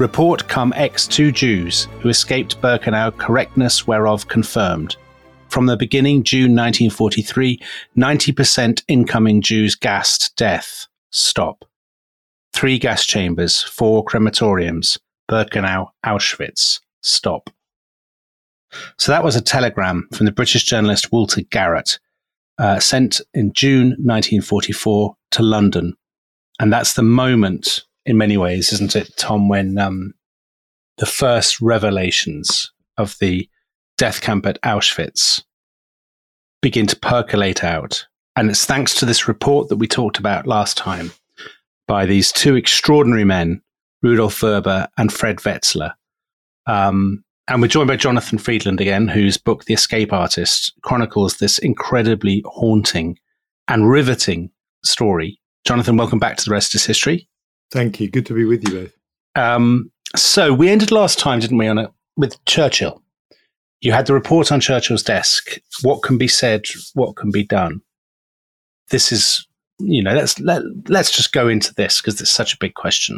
Report come ex 2 Jews who escaped Birkenau, correctness whereof confirmed. From the beginning, June 1943, 90% incoming Jews gassed. Death. Stop. 3 gas chambers, 4 crematoriums. Birkenau, Auschwitz. Stop. So that was a telegram from the British journalist Walter Garrett, sent in June 1944 to London. And that's the moment, in many ways, isn't it, Tom, when the first revelations of the death camp at Auschwitz begin to percolate out. And it's thanks to this report that we talked about last time by these 2 extraordinary men, Rudolf Werber and Fred Wetzler. And we're joined by Jonathan Friedland again, whose book, The Escape Artist, chronicles this incredibly haunting and riveting story. Jonathan, welcome back to The Rest is History. Thank you. Good to be with you both. So we ended last time, didn't we, with Churchill. You had the report on Churchill's desk. What can be said? What can be done? This is, let's just go into this because it's such a big question.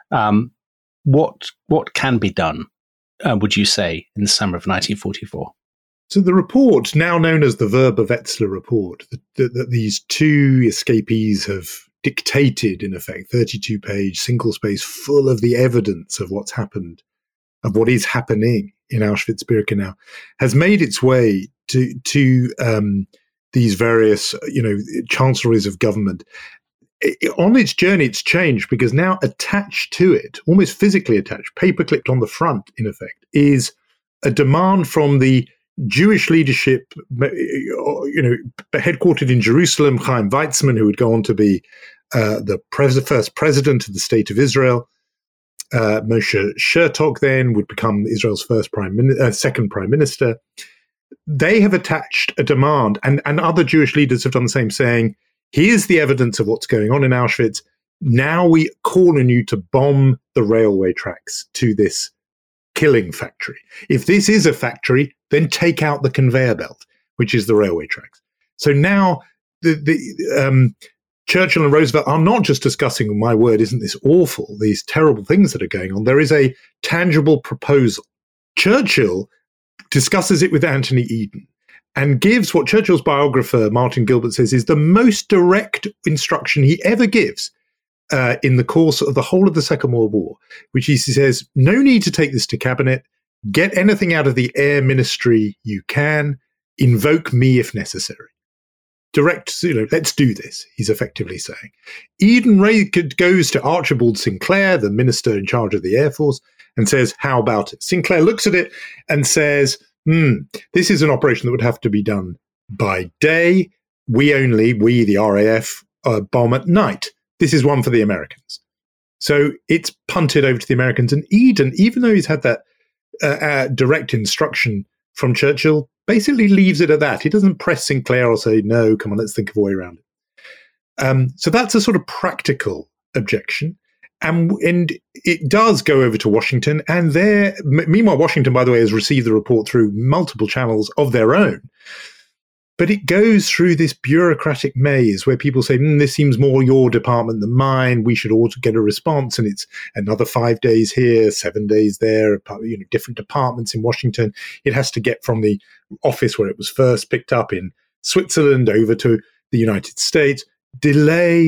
What can be done, would you say, in the summer of 1944? So the report, now known as the Werber-Wetzler report, that these 2 escapees have dictated, in effect, 32-page, single-space, full of the evidence of what's happened, of what is happening in Auschwitz-Birkenau, has made its way to these various, chancelleries of government. On its journey, it's changed because now attached to it, almost physically attached, paper-clipped on the front, in effect, is a demand from the Jewish leadership, headquartered in Jerusalem, Chaim Weizmann, who would go on to be the first president of the State of Israel. Moshe Chertok then would become Israel's second prime minister. They have attached a demand, and other Jewish leaders have done the same, saying, here's the evidence of what's going on in Auschwitz. Now we call on you to bomb the railway tracks to this killing factory. If this is a factory, then take out the conveyor belt, which is the railway tracks. So now Churchill and Roosevelt are not just discussing, my word, isn't this awful, these terrible things that are going on. There is a tangible proposal. Churchill discusses it with Anthony Eden and gives what Churchill's biographer, Martin Gilbert, says is the most direct instruction he ever gives in the course of the whole of the Second World War, which he says, no need to take this to cabinet, get anything out of the air ministry you can, invoke me if necessary. Direct, let's do this, he's effectively saying. Eden goes to Archibald Sinclair, the minister in charge of the Air Force, and says, how about it? Sinclair looks at it and says, this is an operation that would have to be done by day. We, the RAF, bomb at night. This is one for the Americans. So it's punted over to the Americans. And Eden, even though he's had that direct instruction from Churchill, basically leaves it at that. He doesn't press Sinclair or say, no, come on, let's think of a way around it. So that's a sort of practical objection. And it does go over to Washington. And meanwhile, Washington, by the way, has received the report through multiple channels of their own. But it goes through this bureaucratic maze where people say, this seems more your department than mine. We should all get a response. And it's another 5 days here, 7 days there, different departments in Washington. It has to get from the office where it was first picked up in Switzerland over to the United States. Delay.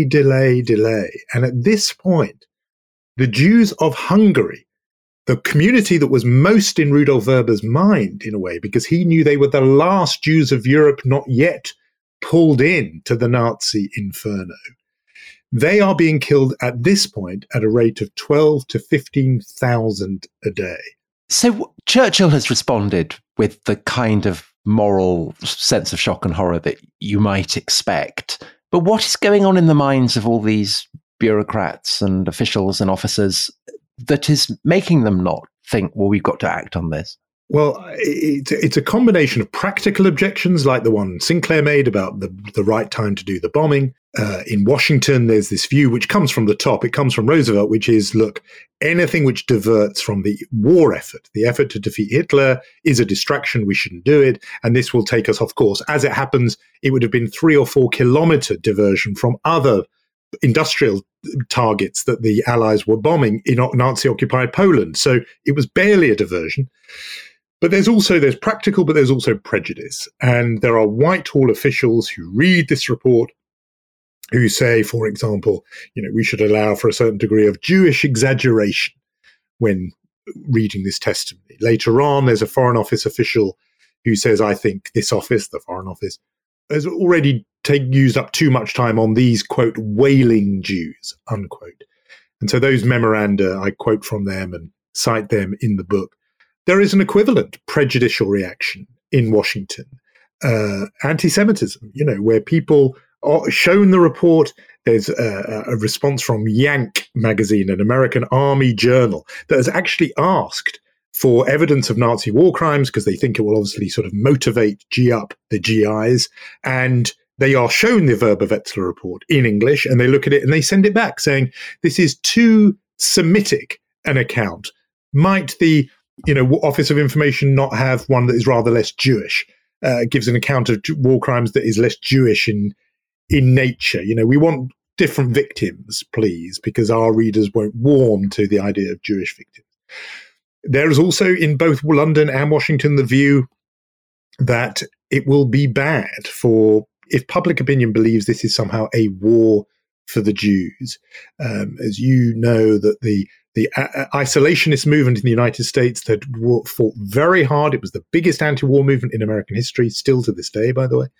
And at this point, the Jews of Hungary, the community that was most in Rudolf Werber's mind, in a way, because he knew they were the last Jews of Europe not yet pulled in to the Nazi inferno. They are being killed at this point at a rate of 12 to 15,000 a day. So Churchill has responded with the kind of moral sense of shock and horror that you might expect. But what is going on in the minds of all these bureaucrats and officials and officers that is making them not think, well, we've got to act on this? Well, it's a combination of practical objections like the one Sinclair made about the right time to do the bombing. In Washington, there's this view which comes from the top. It comes from Roosevelt, which is, look, anything which diverts from the war effort, the effort to defeat Hitler, is a distraction. We shouldn't do it. And this will take us off course. As it happens, it would have been 3 or 4 kilometer diversion from other industrial targets that the Allies were bombing in Nazi-occupied Poland. So it was barely a diversion. But there's practical, but there's also prejudice. And there are Whitehall officials who read this report who say, for example, we should allow for a certain degree of Jewish exaggeration when reading this testimony. Later on, there's a Foreign Office official who says, I think this office, the Foreign Office, has already used up too much time on these, quote, wailing Jews, unquote. And so those memoranda, I quote from them and cite them in the book. There is an equivalent prejudicial reaction in Washington, anti-Semitism, where people are shown the report. There's a response from Yank magazine, an American Army journal, that has actually asked for evidence of Nazi war crimes because they think it will obviously sort of motivate G-up the GIs. And they are shown the Werber Wetzler report in English, and they look at it and they send it back saying, this is too Semitic an account. Might the Office of Information not have one that is rather less Jewish, gives an account of war crimes that is less Jewish in nature? We want different victims, please, because our readers won't warm to the idea of Jewish victims. There is also in both London and Washington the view that it will be bad if public opinion believes this is somehow a war for the Jews. As you know, that the isolationist movement in the United States that fought very hard, it was the biggest anti-war movement in American history, still to this day, by the way,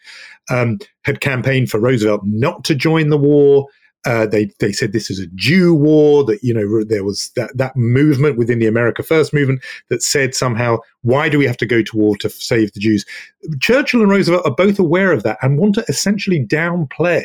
had campaigned for Roosevelt not to join the war. They said this is a Jew war, that, there was that movement within the America First movement that said somehow, why do we have to go to war to save the Jews? Churchill and Roosevelt are both aware of that and want to essentially downplay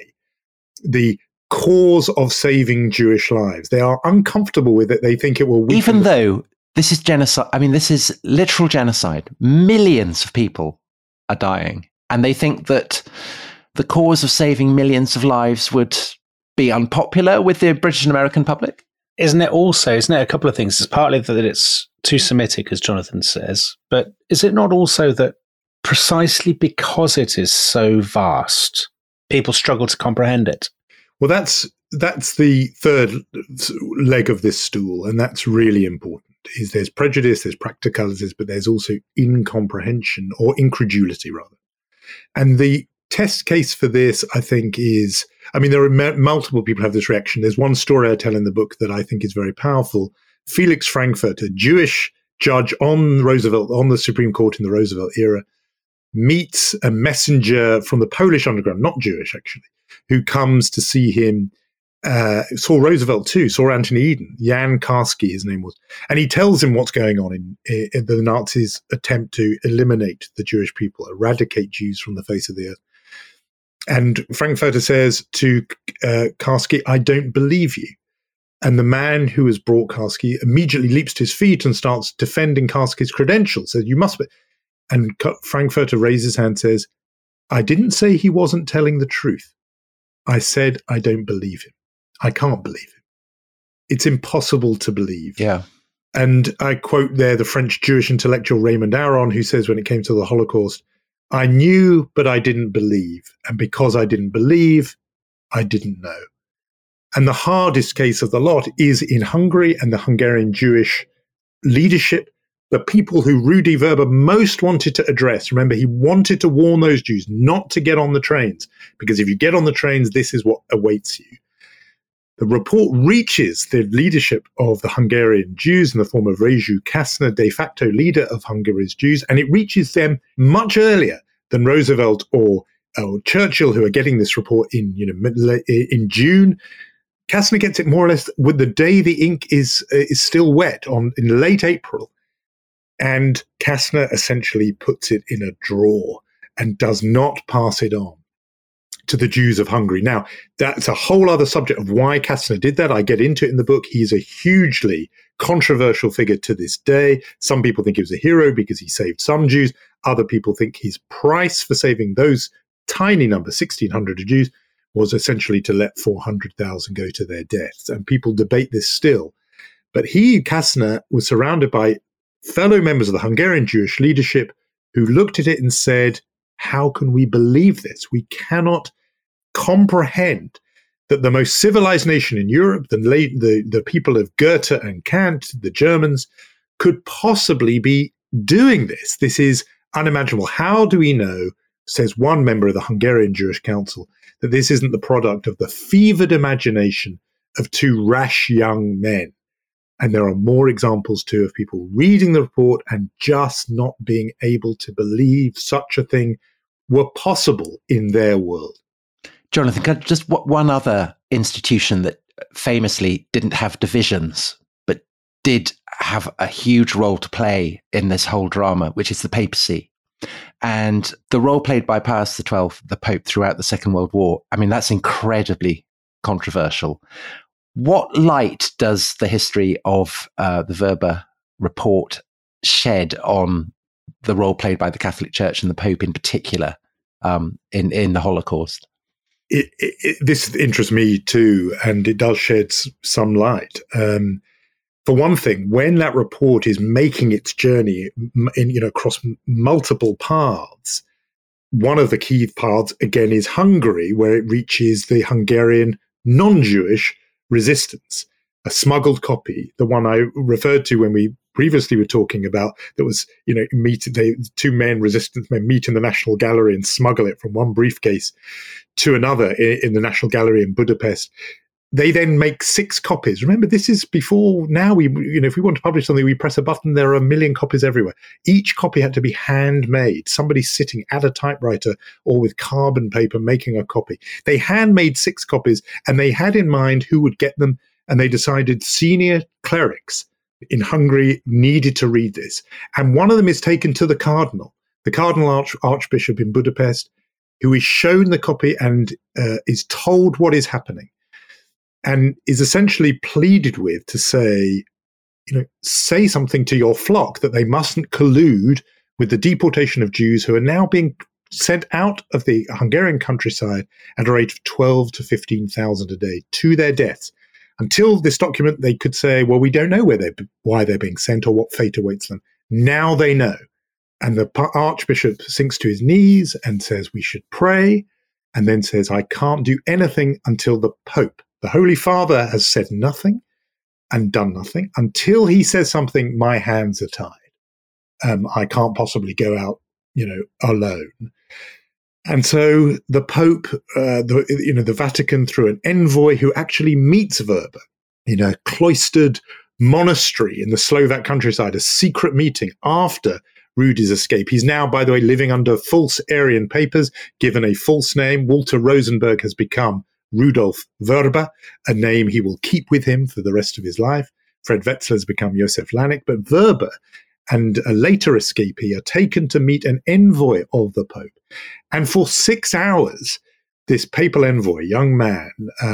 the cause of saving Jewish lives. They are uncomfortable with it. They think it will weaken even though this is genocide. I mean, this is literal genocide. Millions of people are dying. And they think that the cause of saving millions of lives would be unpopular with the British and American public? Isn't it a couple of things? It's partly that it's too Semitic, as Jonathan says, but is it not also that precisely because it is so vast, people struggle to comprehend it? Well, that's the third leg of this stool, and that's really important. Is there's prejudice, there's practicalities, but there's also incomprehension, or incredulity rather. And the test case for this, I think, is, there are multiple people have this reaction. There's one story I tell in the book that I think is very powerful. Felix Frankfurter, a Jewish judge on the Supreme Court in the Roosevelt era, meets a messenger from the Polish underground, not Jewish actually, who comes to see him, saw Roosevelt too, saw Anthony Eden, Jan Karski, his name was. And he tells him what's going on in the Nazis' attempt to eliminate the Jewish people, eradicate Jews from the face of the earth. And Frankfurter says to Karski, I don't believe you. And the man who has brought Karski immediately leaps to his feet and starts defending Karski's credentials. Says, you must be. And Frankfurter raises his hand and says, I didn't say he wasn't telling the truth. I said, I don't believe him. I can't believe him. It's impossible to believe. Yeah. And I quote there the French Jewish intellectual Raymond Aron, who says when it came to the Holocaust, I knew, but I didn't believe. And because I didn't believe, I didn't know. And the hardest case of the lot is in Hungary and the Hungarian Jewish leadership, the people who Rudy Werber most wanted to address. Remember, he wanted to warn those Jews not to get on the trains, because if you get on the trains, this is what awaits you. The report reaches the leadership of the Hungarian Jews in the form of Rezső Kastner, de facto leader of Hungary's Jews, and it reaches them much earlier than Roosevelt or Churchill, who are getting this report in June. Kastner gets it more or less with the day the ink is still wet in late April, and Kastner essentially puts it in a drawer and does not pass it on to the Jews of Hungary. Now, that's a whole other subject of why Kastner did that. I get into it in the book. He's a hugely controversial figure to this day. Some people think he was a hero because he saved some Jews. Other people think his price for saving those tiny number, 1,600 Jews, was essentially to let 400,000 go to their deaths. And people debate this still. But Kastner, was surrounded by fellow members of the Hungarian Jewish leadership who looked at it and said, how can we believe this? We cannot comprehend that the most civilized nation in Europe, the people of Goethe and Kant, the Germans, could possibly be doing this. This is unimaginable. How do we know, says one member of the Hungarian Jewish Council, that this isn't the product of the fevered imagination of two rash young men? And there are more examples, too, of people reading the report and just not being able to believe such a thing were possible in their world. Jonathan, just one other institution that famously didn't have divisions, but did have a huge role to play in this whole drama, which is the papacy. And the role played by Pius XII, the Pope, throughout the Second World War, I mean, that's incredibly controversial. What light does the history of the Verba report shed on the role played by the Catholic Church and the Pope in particular in the Holocaust? This interests me too, and it does shed some light. For one thing, when that report is making its journey across multiple paths, one of the key paths, again, is Hungary, where it reaches the Hungarian non-Jewish resistance. A smuggled copy, the one I referred to when we previously were talking about, that was, two resistance men meet in the National Gallery and smuggle it from one briefcase to another in the National Gallery in Budapest. They then make 6 copies. Remember, this is before now. If we want to publish something, we press a button. There are 1 million copies everywhere. Each copy had to be handmade. Somebody sitting at a typewriter or with carbon paper making a copy. They handmade 6 copies, and they had in mind who would get them. And they decided senior clerics in Hungary needed to read this. And one of them is taken to the Cardinal Archbishop in Budapest, who is shown the copy and is told what is happening, and is essentially pleaded with to say, say something to your flock that they mustn't collude with the deportation of Jews who are now being sent out of the Hungarian countryside at a rate of 12 to 15,000 a day to their deaths. Until this document, they could say, well, we don't know why they're being sent or what fate awaits them. Now they know. And the Archbishop sinks to his knees and says, we should pray, and then says, I can't do anything until the Pope, the Holy Father, has said nothing and done nothing. Until he says something, my hands are tied. I can't possibly go out, alone. And so the Pope, the Vatican, through an envoy who actually meets Verba in a cloistered monastery in the Slovak countryside, a secret meeting after Rudy's escape. He's now, by the way, living under false Aryan papers, given a false name. Walter Rosenberg has become Rudolf Verba, a name he will keep with him for the rest of his life. Fred Wetzler has become Josef Lanek, but Verba and a later escapee are taken to meet an envoy of the Pope. And for 6 hours, this papal envoy, young man,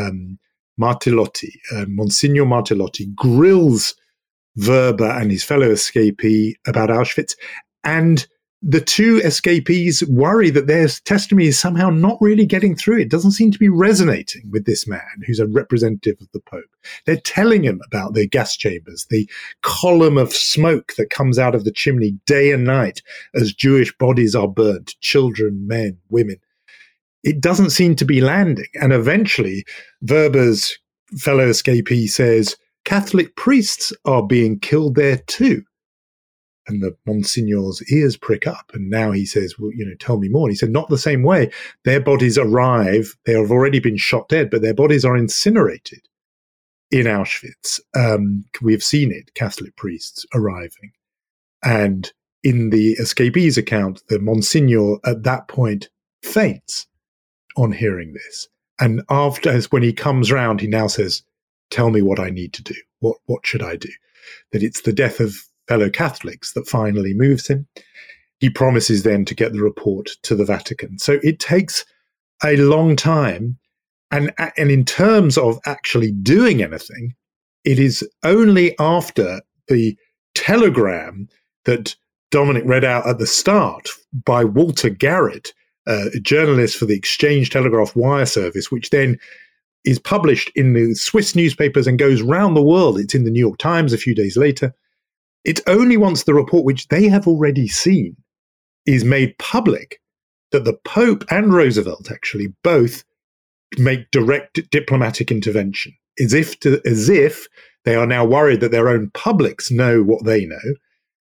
Martellotti, Monsignor Martellotti, grills Verba and his fellow escapee about Auschwitz. And the two escapees worry that their testimony is somehow not really getting through. It doesn't seem to be resonating with this man who's a representative of the Pope. They're telling him about the gas chambers, the column of smoke that comes out of the chimney day and night as Jewish bodies are burnt, children, men, women. It doesn't seem to be landing. And eventually, Verba's fellow escapee says, Catholic priests are being killed there too. And the Monsignor's ears prick up. And now he says, well, tell me more. And he said, not the same way. Their bodies arrive. They have already been shot dead, but their bodies are incinerated in Auschwitz. We've seen it, Catholic priests arriving. And in the escapee's account, the Monsignor at that point faints on hearing this. And when he comes round, he now says, tell me what I need to do. What should I do? That it's the death of fellow Catholics that finally moves him. He promises then to get the report to the Vatican. So it takes a long time. And in terms of actually doing anything, it is only after the telegram that Dominic read out at the start by Walter Garrett, a journalist for the Exchange Telegraph Wire Service, which then is published in the Swiss newspapers and goes round the world. It's in the New York Times a few days later. It's only once the report, which they have already seen, is made public that the Pope and Roosevelt actually both make direct diplomatic intervention, as if they are now worried that their own publics know what they know.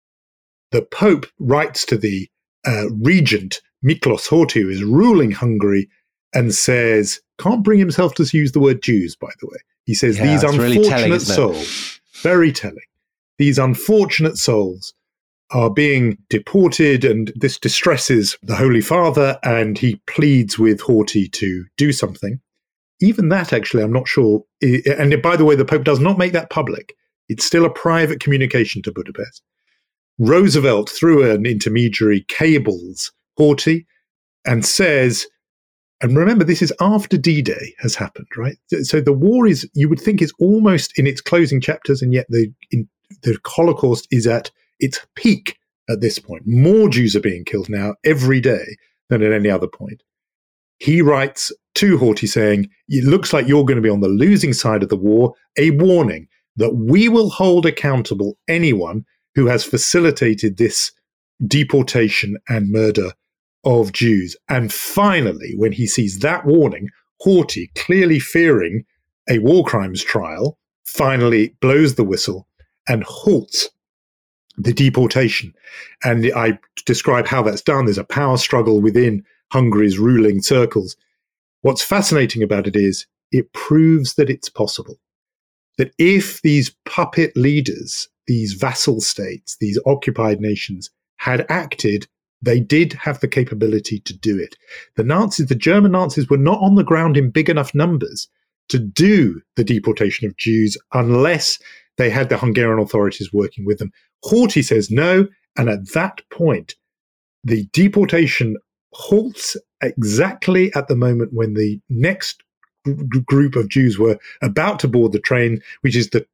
The Pope writes to the regent, Miklos Horthy, who is ruling Hungary, and says, can't bring himself to use the word Jews, by the way. He says, these unfortunate souls, very telling, these unfortunate souls are being deported, and this distresses the Holy Father, and he pleads with Horthy to do something. Even that, actually, I'm not sure. And by the way, the Pope does not make that public. It's still a private communication to Budapest. Roosevelt, through an intermediary, cables Horthy and says, and remember, this is after D-Day has happened, right? So the war is, you would think, is almost in its closing chapters, and yet the Holocaust is at its peak at this point. More Jews are being killed now every day than at any other point. He writes to Horthy saying, it looks like you're going to be on the losing side of the war, a warning that we will hold accountable anyone who has facilitated this deportation and murder of Jews. And finally, when he sees that warning, Horthy, clearly fearing a war crimes trial, finally blows the whistle and halts the deportation. And I describe how that's done. There's a power struggle within Hungary's ruling circles. What's fascinating about it is it proves that it's possible. That if these puppet leaders, these vassal states, these occupied nations had acted, they did have the capability to do it. The Nazis, the German Nazis, were not on the ground in big enough numbers to do the deportation of Jews unless they had the Hungarian authorities working with them. Horthy says no, and at that point, the deportation halts exactly at the moment when the next group of Jews were about to board the train, which is the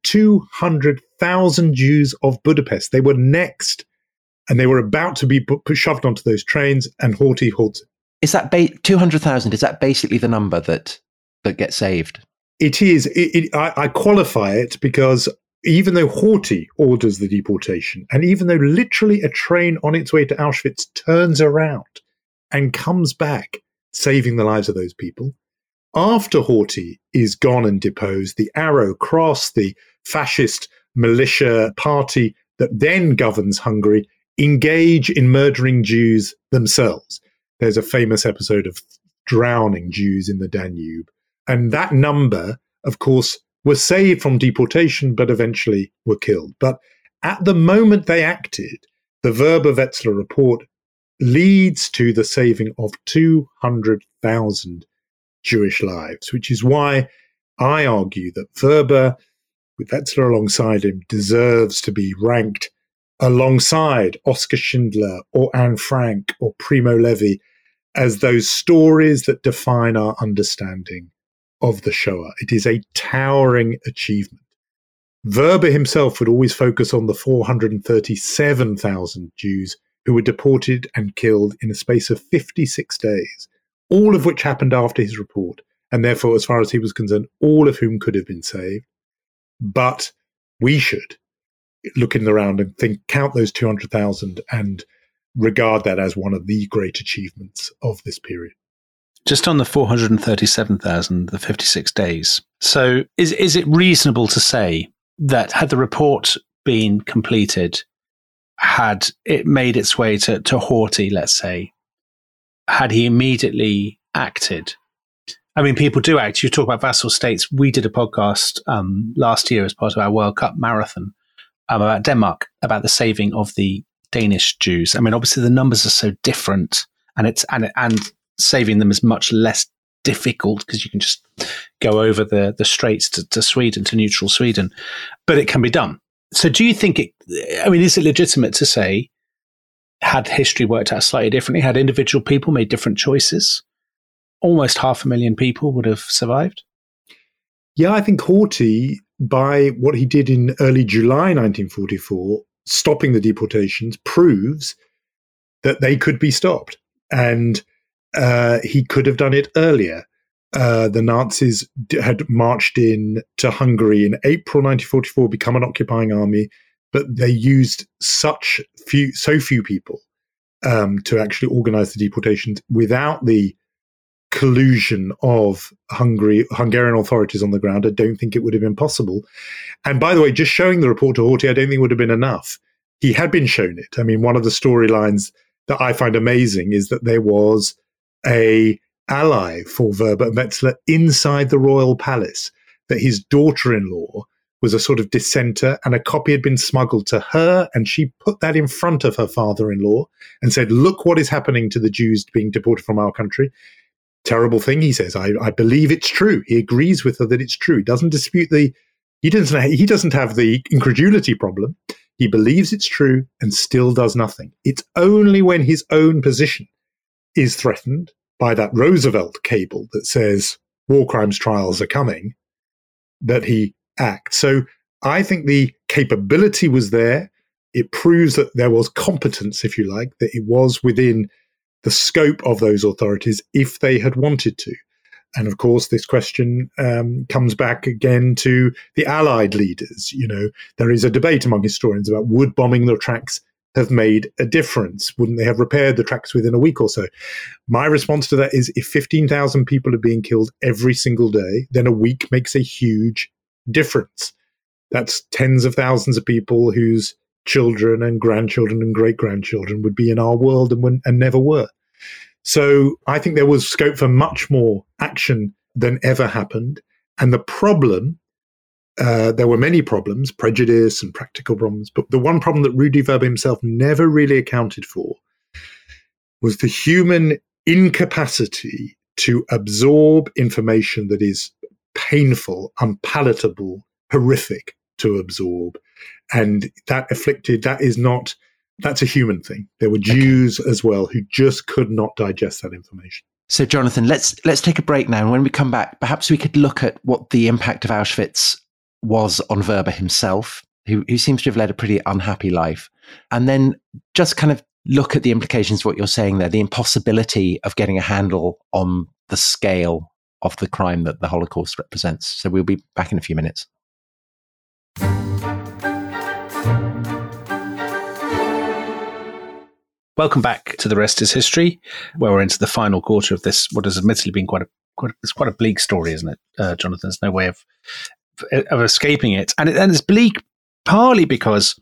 200,000 Jews of Budapest. They were next, and they were about to be shoved onto those trains, and Horthy halts it. Is that 200,000? Is that basically the number that gets saved? It is. I qualify it because even though Horthy orders the deportation, and even though literally a train on its way to Auschwitz turns around and comes back, saving the lives of those people, after Horthy is gone and deposed, the Arrow Cross, the fascist militia party that then governs Hungary, engage in murdering Jews themselves. There's a famous episode of drowning Jews in the Danube. And that number, of course, was saved from deportation, but eventually were killed. But at the moment they acted, the Werber-Wetzler report leads to the saving of 200,000 Jewish lives, which is why I argue that Werber, with Wetzler alongside him, deserves to be ranked alongside Oskar Schindler or Anne Frank or Primo Levi as those stories that define our understanding of the Shoah. It is a towering achievement. Werber himself would always focus on the 437,000 Jews who were deported and killed in a space of 56 days, all of which happened after his report, and therefore, as far as he was concerned, all of whom could have been saved. But we should look in around and count those 200,000 and regard that as one of the great achievements of this period. Just on the 437,000, the 56 days. So is it reasonable to say that had the report been completed, had it made its way to Horthy, let's say, had he immediately acted? I mean, people do act. You talk about vassal states. We did a podcast last year as part of our World Cup marathon about Denmark, about the saving of the Danish Jews. I mean, obviously the numbers are so different, and saving them is much less difficult because you can just go over the straits to Sweden, to neutral Sweden, but it can be done. So do you think is it legitimate to say, had history worked out slightly differently, had individual people made different choices, almost 500,000 people would have survived? Yeah, I think Horthy, by what he did in early July 1944, stopping the deportations, proves that they could be stopped. And he could have done it earlier. The Nazis had marched in to Hungary in April 1944, become an occupying army, but they used so few people to actually organize the deportations without the collusion of Hungarian authorities on the ground, I don't think it would have been possible. And by the way, just showing the report to Horthy, I don't think would have been enough. He had been shown it. I mean, one of the storylines that I find amazing is that there was a ally for Weber and Wetzler inside the royal palace, that his daughter-in-law was a sort of dissenter, and a copy had been smuggled to her, and she put that in front of her father-in-law and said, look what is happening to the Jews being deported from our country. Terrible thing, he says. I believe it's true. He agrees with her that it's true. He doesn't dispute he doesn't have the incredulity problem. He believes it's true and still does nothing. It's only when his own position is threatened by that Roosevelt cable that says war crimes trials are coming that he acts. So I think the capability was there. It proves that there was competence, if you like, that it was within the scope of those authorities if they had wanted to. And of course, this question comes back again to the Allied leaders. You know, there is a debate among historians about would bombing the tracks have made a difference? Wouldn't they have repaired the tracks within a week or so? My response to that is if 15,000 people are being killed every single day, then a week makes a huge difference. That's tens of thousands of people whose children and grandchildren and great-grandchildren would be in our world and never were. So I think there was scope for much more action than ever happened. And the problem, there were many problems, prejudice and practical problems, but the one problem that Rudy Weber himself never really accounted for was the human incapacity to absorb information that is painful, unpalatable, horrific to absorb. And that's a human thing. There were Jews as well who just could not digest that information. So, Jonathan, let's take a break now. And when we come back, perhaps we could look at what the impact of Auschwitz was on Weber himself, who seems to have led a pretty unhappy life. And then just kind of look at the implications of what you're saying there, the impossibility of getting a handle on the scale of the crime that the Holocaust represents. So we'll be back in a few minutes. Welcome back to The Rest is History, where we're into the final quarter of this, what has admittedly been quite a bleak story, isn't it, Jonathan? There's no way of escaping it. And it's bleak partly because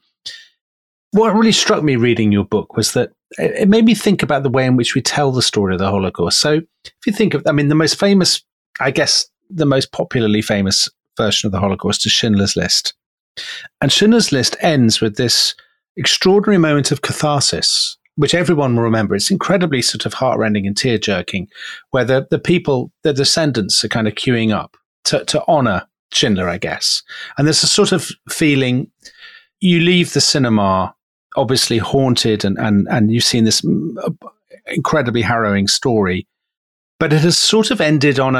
what really struck me reading your book was that it made me think about the way in which we tell the story of the Holocaust. So if you think of, the most famous, I guess, the most popularly famous version of the Holocaust is Schindler's List. And Schindler's List ends with this extraordinary moment of catharsis, which everyone will remember. It's incredibly sort of heartrending and tear-jerking, where the people, the descendants, are kind of queuing up to honor Schindler, I guess. And there's a sort of feeling, you leave the cinema obviously haunted, and you've seen this incredibly harrowing story, but it has sort of ended on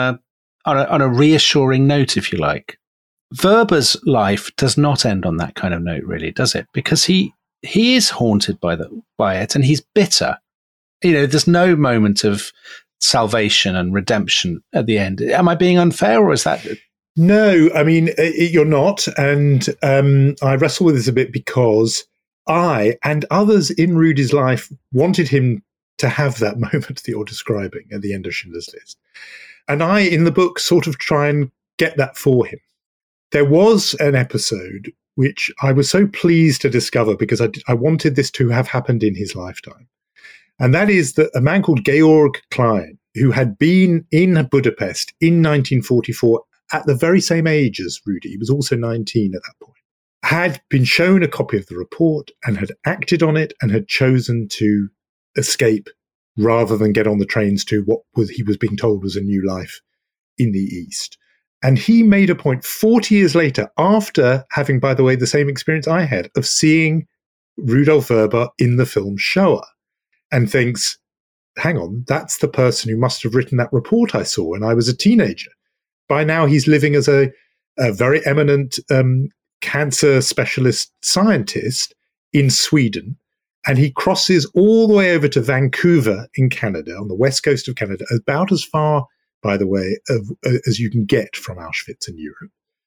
a reassuring note, if you like. Weber's life does not end on that kind of note, really, does it? Because he is haunted by it, and he's bitter. You know, there's no moment of salvation and redemption at the end. Am I being unfair, or is that? No, I mean, you're not. And I wrestle with this a bit because I and others in Rudy's life wanted him to have that moment that you're describing at the end of Schindler's List. And I, in the book, sort of try and get that for him. There was an episode which I was so pleased to discover because I wanted this to have happened in his lifetime. And that is that a man called Georg Klein, who had been in Budapest in 1944 at the very same age as Rudy, he was also 19 at that point, had been shown a copy of the report and had acted on it and had chosen to escape rather than get on the trains to he was being told was a new life in the East. And he made a point 40 years later, after having, by the way, the same experience I had of seeing Rudolf Weber in the film Shoah, and thinks, hang on, that's the person who must have written that report I saw when I was a teenager. By now, he's living as a very eminent cancer specialist scientist in Sweden. And he crosses all the way over to Vancouver in Canada, on the west coast of Canada, about as far, by the way, as you can get from Auschwitz in Europe,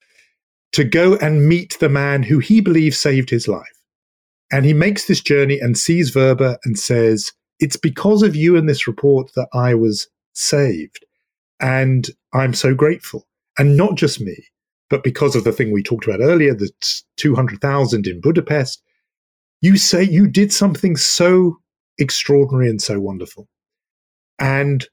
to go and meet the man who he believes saved his life. And he makes this journey and sees Weber and says, it's because of you and this report that I was saved. And I'm so grateful. And not just me, but because of the thing we talked about earlier, the 200,000 in Budapest, you say you did something so extraordinary and so wonderful. And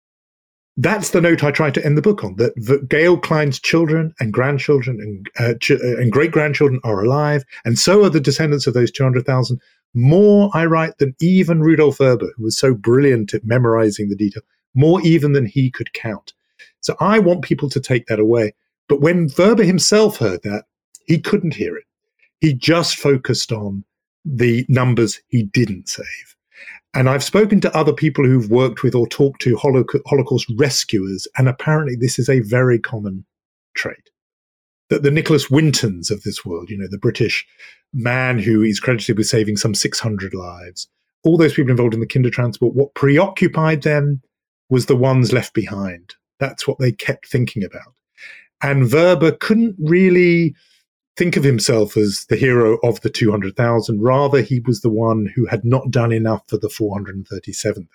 that's the note I try to end the book on, that Gail Klein's children and grandchildren and great-grandchildren are alive, and so are the descendants of those 200,000. More, I write, than even Rudolf Werber, who was so brilliant at memorizing the detail, more even than he could count. So I want people to take that away. But when Werber himself heard that, he couldn't hear it. He just focused on the numbers he didn't save. And I've spoken to other people who've worked with or talked to Holocaust rescuers, and apparently this is a very common trait. That the Nicholas Wintons of this world, the British man who is credited with saving some 600 lives, all those people involved in the Kindertransport, what preoccupied them was the ones left behind. That's what they kept thinking about. And Werber couldn't really think of himself as the hero of the 200,000. Rather, he was the one who had not done enough for the 437,000.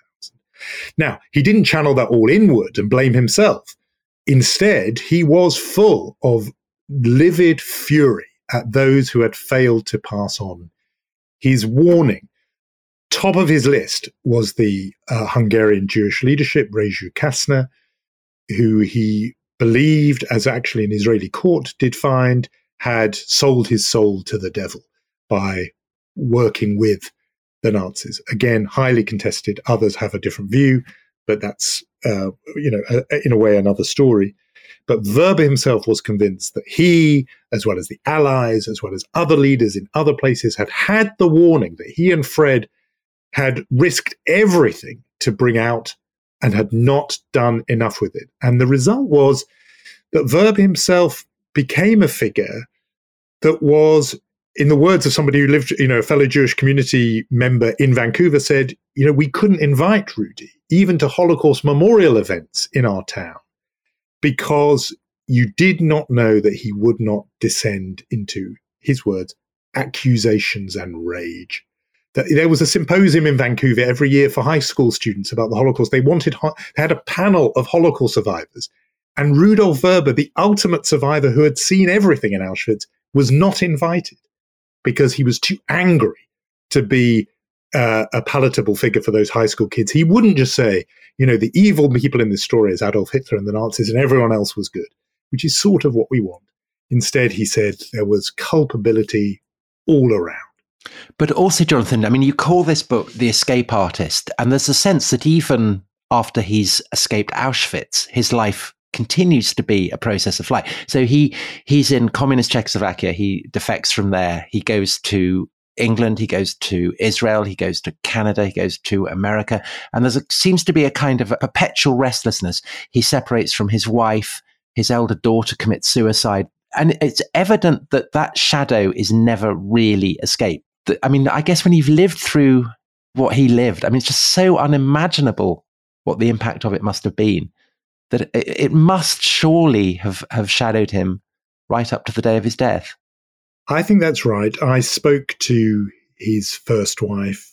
Now, he didn't channel that all inward and blame himself. Instead, he was full of livid fury at those who had failed to pass on his warning. Top of his list was the Hungarian Jewish leadership, Rezső Kastner, who he believed, as actually an Israeli court did find, had sold his soul to the devil by working with the Nazis. Again, highly contested. Others have a different view, but that's, in a way, another story. But Werber himself was convinced that he, as well as the Allies, as well as other leaders in other places, had the warning that he and Fred had risked everything to bring out and had not done enough with it. And the result was that Werber himself became a figure that was, in the words of somebody who lived, a fellow Jewish community member in Vancouver said, we couldn't invite Rudy even to Holocaust memorial events in our town because you did not know that he would not descend into, his words, accusations and rage. That there was a symposium in Vancouver every year for high school students about the Holocaust. They had a panel of Holocaust survivors. And Rudolf Werber, the ultimate survivor who had seen everything in Auschwitz, was not invited because he was too angry to be a palatable figure for those high school kids. He wouldn't just say, the evil people in this story is Adolf Hitler and the Nazis and everyone else was good, which is sort of what we want. Instead, he said there was culpability all around. But also, Jonathan, you call this book The Escape Artist, and there's a sense that even after he's escaped Auschwitz, his life continues to be a process of flight. So he's in communist Czechoslovakia. He defects from there. He goes to England. He goes to Israel. He goes to Canada. He goes to America. And seems to be a kind of a perpetual restlessness. He separates from his wife. His elder daughter commits suicide. And it's evident that shadow is never really escaped. I guess when you've lived through what he lived, it's just so unimaginable what the impact of it must have been, that it must surely have shadowed him right up to the day of his death. I think that's right. I spoke to his first wife.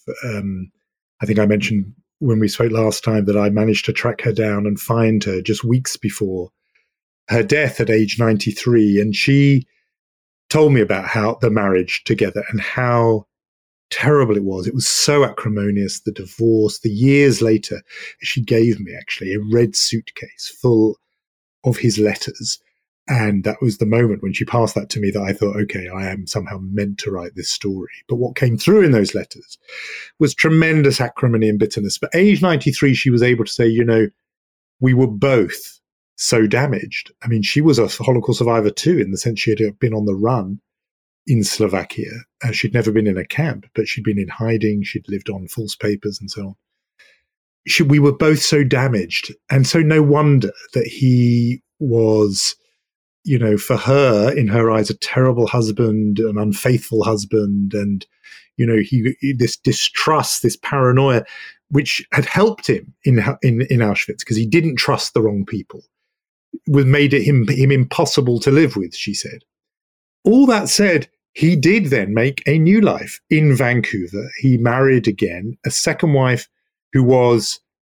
I think I mentioned when we spoke last time that I managed to track her down and find her just weeks before her death at age 93. And she told me about how the marriage together and how terrible it was. It was so acrimonious, the divorce. The years later, she gave me actually a red suitcase full of his letters. And that was the moment when she passed that to me that I thought, okay, I am somehow meant to write this story. But what came through in those letters was tremendous acrimony and bitterness. But age 93, she was able to say, we were both so damaged. She was a Holocaust survivor too, in the sense she had been on the run in Slovakia. She'd never been in a camp, but she'd been in hiding. She'd lived on false papers and so on. We were both so damaged. And so no wonder that he was, for her, in her eyes, a terrible husband, an unfaithful husband. And, this distrust, this paranoia, which had helped him in Auschwitz because he didn't trust the wrong people, made him impossible to live with, she said. All that said, he did then make a new life in Vancouver. He married again, a second wife who was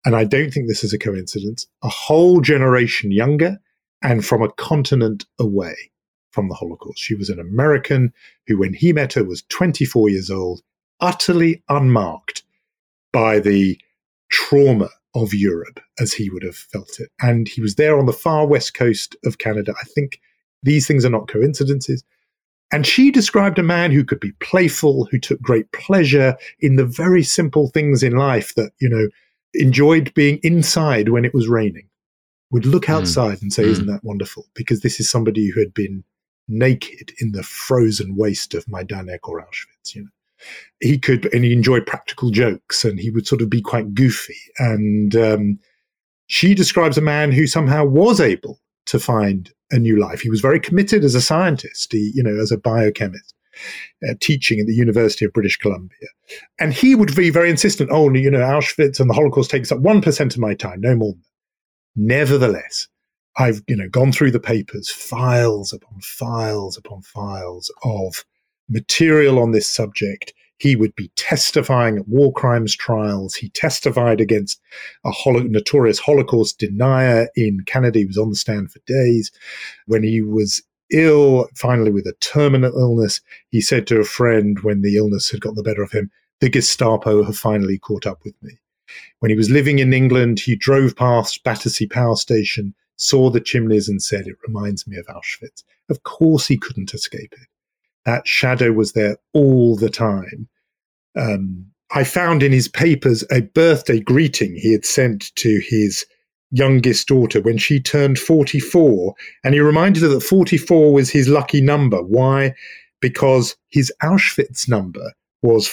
and I don't think this is a coincidence, a whole generation younger and from a continent away from the Holocaust. She was an American who, when he met her, was 24 years old, utterly unmarked by the trauma of Europe as he would have felt it. And he was there on the far west coast of Canada. I think these things are not coincidences. And she described a man who could be playful, who took great pleasure in the very simple things in life that, enjoyed being inside when it was raining, would look outside and say, isn't that wonderful? Because this is somebody who had been naked in the frozen waste of Majdanek or Auschwitz, He enjoyed practical jokes, and he would sort of be quite goofy. And she describes a man who somehow was able to find a new life. He was very committed as a scientist, as a biochemist, teaching at the University of British Columbia. And he would be very insistent, Auschwitz and the Holocaust takes up 1% of my time, no more than that. Nevertheless, I've, gone through the papers, files upon files upon files of material on this subject. He would be testifying at war crimes trials. He testified against a notorious Holocaust denier in Canada. He was on the stand for days. When he was ill, finally with a terminal illness, he said to a friend when the illness had got the better of him, the Gestapo have finally caught up with me. When he was living in England, he drove past Battersea Power Station, saw the chimneys and said, it reminds me of Auschwitz. Of course he couldn't escape it. That shadow was there all the time. I found in his papers a birthday greeting he had sent to his youngest daughter when she turned 44. And he reminded her that 44 was his lucky number. Why? Because his Auschwitz number was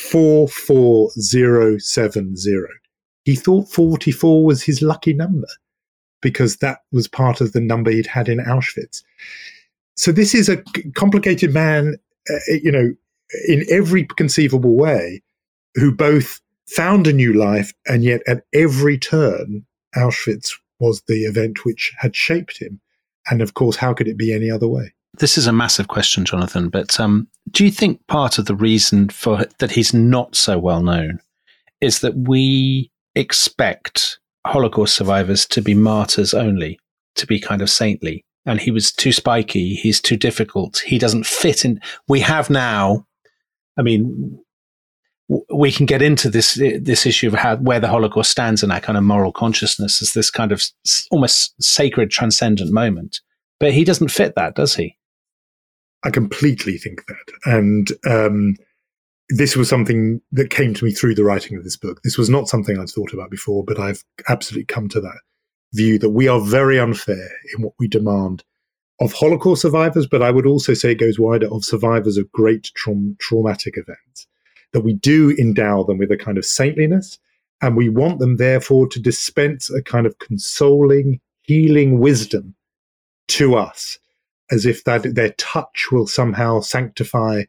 44070. He thought 44 was his lucky number because that was part of the number he'd had in Auschwitz. So this is a complicated man, in every conceivable way, who both found a new life, and yet at every turn, Auschwitz was the event which had shaped him. And of course, how could it be any other way? This is a massive question, Jonathan, but do you think part of the reason for that he's not so well known is that we expect Holocaust survivors to be martyrs only, to be kind of saintly? And he was too spiky, he's too difficult, he doesn't fit in. We have now, we can get into this issue of where the Holocaust stands in that kind of moral consciousness as this kind of almost sacred, transcendent moment. But he doesn't fit that, does he? I completely think that. And this was something that came to me through the writing of this book. This was not something I'd thought about before, but I've absolutely come to that view that we are very unfair in what we demand of Holocaust survivors, but I would also say it goes wider, of survivors of great traumatic events, that we do endow them with a kind of saintliness, and we want them therefore to dispense a kind of consoling, healing wisdom to us, as if that their touch will somehow sanctify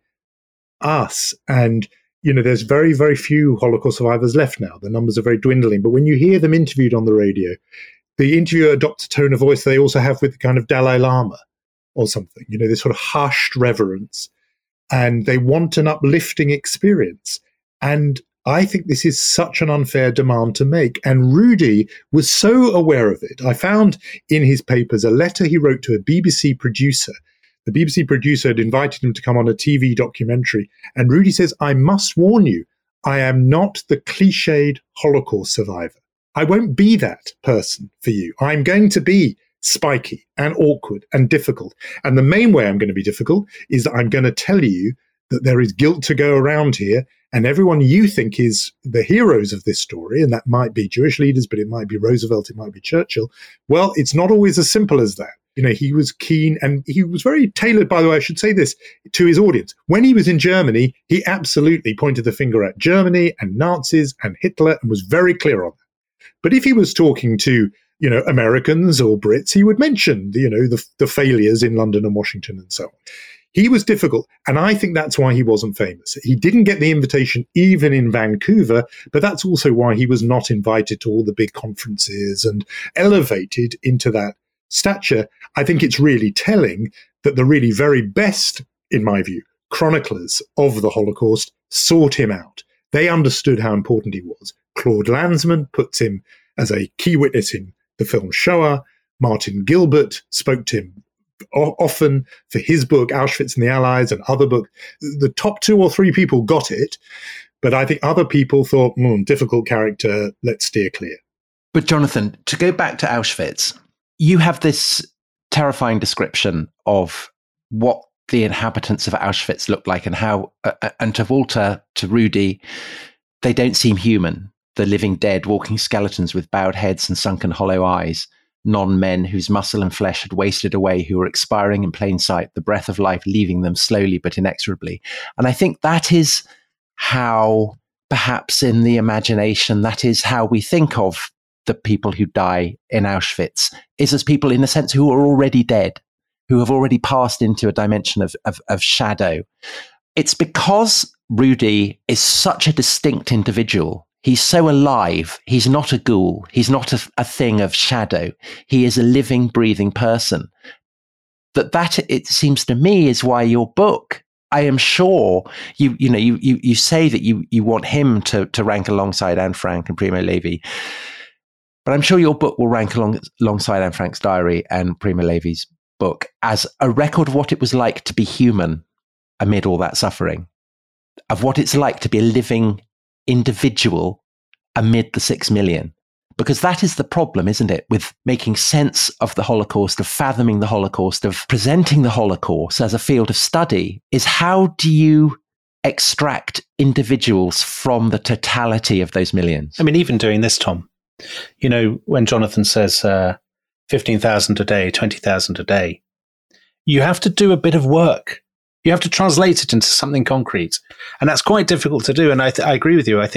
us. And there's very, very few Holocaust survivors left now. The numbers are very dwindling. But when you hear them interviewed on the radio, the interviewer adopts a tone of voice they also have with the kind of Dalai Lama or something, this sort of hushed reverence. And they want an uplifting experience. And I think this is such an unfair demand to make. And Rudy was so aware of it. I found in his papers a letter he wrote to a BBC producer. The BBC producer had invited him to come on a TV documentary. And Rudy says, I must warn you, I am not the cliched Holocaust survivor. I won't be that person for you. I'm going to be spiky and awkward and difficult. And the main way I'm going to be difficult is that I'm going to tell you that there is guilt to go around here, and everyone you think is the heroes of this story, and that might be Jewish leaders, but it might be Roosevelt, it might be Churchill. Well, it's not always as simple as that. He was keen, and he was very tailored, by the way, I should say this, to his audience. When he was in Germany, he absolutely pointed the finger at Germany and Nazis and Hitler and was very clear on that. But if he was talking to, Americans or Brits, he would mention, the failures in London and Washington and so on. He was difficult, and I think that's why he wasn't famous. He didn't get the invitation even in Vancouver, but that's also why he was not invited to all the big conferences and elevated into that stature. I think it's really telling that the really very best, in my view, chroniclers of the Holocaust sought him out. They understood how important he was. Claude Lanzmann puts him as a key witness in the film Shoah. Martin Gilbert spoke to him often for his book, Auschwitz and the Allies, and other books. The top 2 or 3 people got it, but I think other people thought, difficult character, let's steer clear. But Jonathan, to go back to Auschwitz, you have this terrifying description of what the inhabitants of Auschwitz look like and how, and to Walter, to Rudy, they don't seem human. The living dead, walking skeletons with bowed heads and sunken hollow eyes. Non-men whose muscle and flesh had wasted away, who were expiring in plain sight, the breath of life leaving them slowly but inexorably. And I think that is how, perhaps in the imagination, that is how we think of the people who die in Auschwitz, is as people, in a sense, who are already dead, who have already passed into a dimension of shadow. It's because Rudy is such a distinct individual. He's so alive. He's not a ghoul. He's not a thing of shadow. He is a living, breathing person. That it seems to me, is why your book, I am sure you say that you want him to rank alongside Anne Frank and Primo Levi, but I'm sure your book will rank alongside Anne Frank's diary and Primo Levi's book as a record of what it was like to be human amid all that suffering, of what it's like to be a living individual amid the 6 million. Because that is the problem, isn't it, with making sense of the Holocaust, of fathoming the Holocaust, of presenting the Holocaust as a field of study, is how do you extract individuals from the totality of those millions? I mean, even doing this, Tom, when Jonathan says 15,000 a day, 20,000 a day, you have to do a bit of work. You have to translate it into something concrete. And that's quite difficult to do. And I agree with you. Are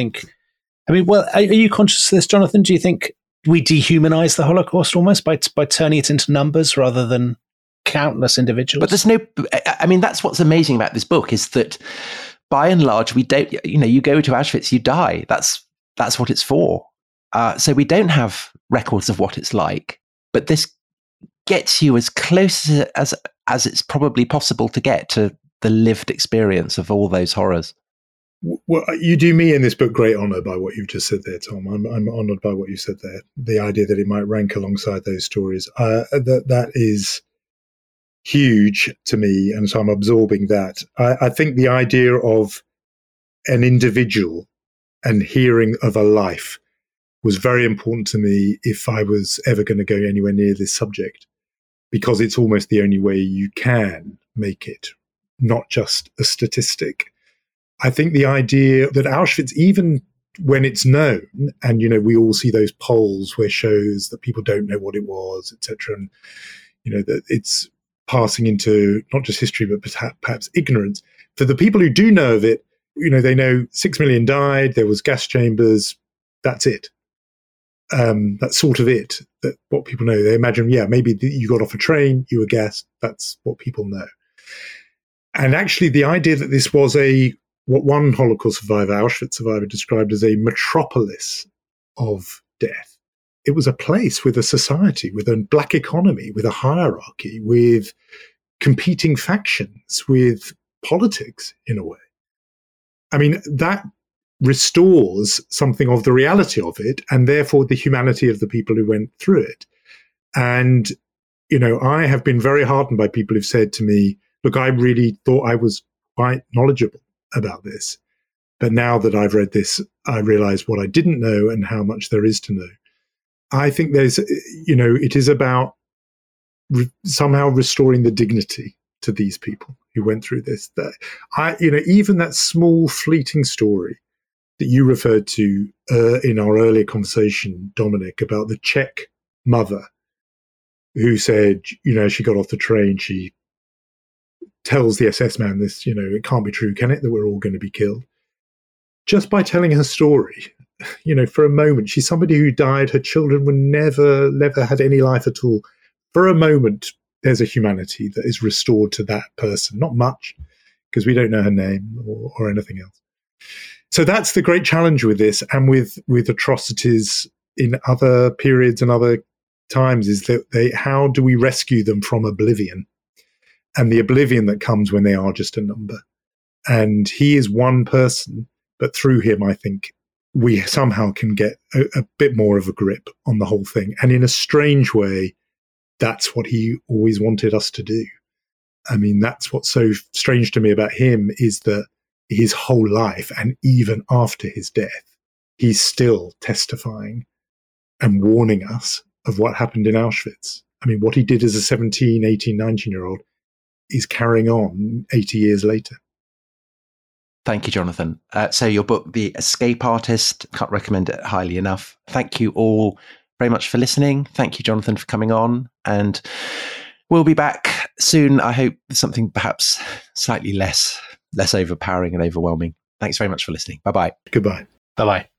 you conscious of this, Jonathan? Do you think we dehumanize the Holocaust almost by turning it into numbers rather than countless individuals? But that's what's amazing about this book, is that by and large, we don't, you go to Auschwitz, you die. That's what it's for. So we don't have records of what it's like, but this gets you as close as it's probably possible to get to the lived experience of all those horrors. Well, you do me in this book great honour by what you've just said there, Tom. I'm honoured by what you said there. The idea that it might rank alongside those stories, that is huge to me, and so I'm absorbing that. I think the idea of an individual and hearing of a life was very important to me if I was ever going to go anywhere near this subject, because it's almost the only way you can make it, not just a statistic. I think the idea that Auschwitz, even when it's known, and, we all see those polls where shows that people don't know what it was, etc., and, that it's passing into not just history, but perhaps ignorance. For the people who do know of it, they know 6 million died, there was gas chambers, that's it. That's sort of it, that what people know. They imagine, maybe you got off a train, you were gassed, that's what people know. And actually the idea that this was what one Holocaust survivor, Auschwitz survivor, described as a metropolis of death. It was a place with a society, with a black economy, with a hierarchy, with competing factions, with politics in a way. I mean, that restores something of the reality of it, and therefore the humanity of the people who went through it. And, I have been very heartened by people who've said to me, look, I really thought I was quite knowledgeable about this, but now that I've read this, I realize what I didn't know and how much there is to know. I think there's, it is about somehow restoring the dignity to these people who went through this. Even that small fleeting story that you referred to in our earlier conversation, Dominic, about the Czech mother who said, she got off the train, she tells the SS man this, it can't be true, can it, that we're all going to be killed? Just by telling her story, for a moment, she's somebody who died, her children were never had any life at all. For a moment, there's a humanity that is restored to that person. Not much, because we don't know her name or anything else. So that's the great challenge with this, and with atrocities in other periods and other times, is that how do we rescue them from oblivion? And the oblivion that comes when they are just a number. And he is one person, but through him, I think, we somehow can get a bit more of a grip on the whole thing. And in a strange way, that's what he always wanted us to do. I mean, that's what's so strange to me about him, is that his whole life, and even after his death, he's still testifying and warning us of what happened in Auschwitz. I mean, what he did as a 17, 18, 19-year-old is carrying on 80 years later. Thank you, Jonathan. So your book, The Escape Artist, can't recommend it highly enough. Thank you all very much for listening. Thank you, Jonathan, for coming on. And we'll be back soon. I hope something perhaps slightly less overpowering and overwhelming. Thanks very much for listening. Bye-bye. Goodbye. Bye-bye.